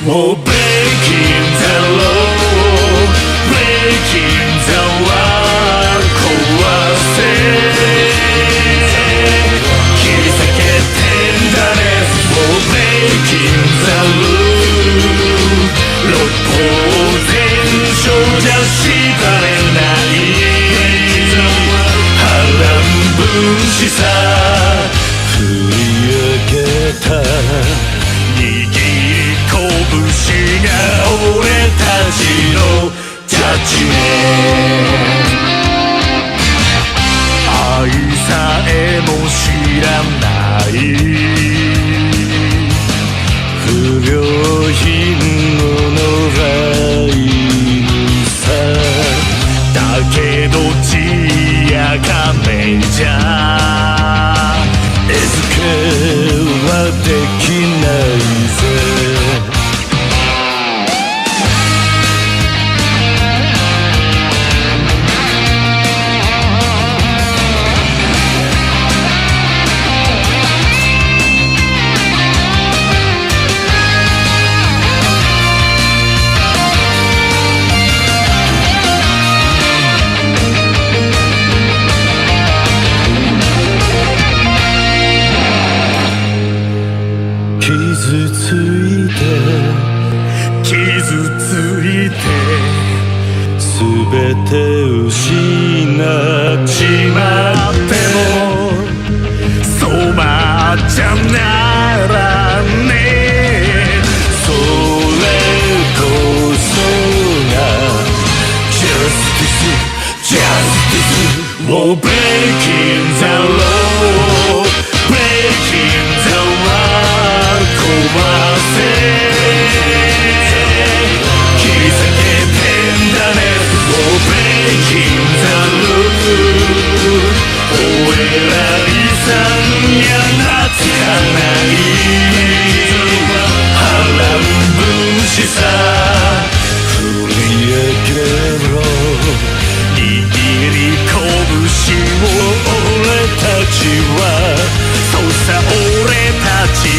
もう Breaking the law Breaking the world 壊せ切り裂けてんだねもう Breaking the rule 六法全書じゃ縛れない波乱分子さ振り上げた握り拳が俺たちのジャッジメント愛さえも知らない不良品の野良犬さだけど血や亀じゃ餌付けはできないぜ傷ついて全て失っちまってもそうまっちゃならねえそれこそが Justice もう Breaking the law Breaking the world 壊せ切り裂けてんだねもう Breaking the rule 俺ら遺産や懐かない波乱分子さ振り上げろ握り拳を俺たちはそうさ俺たち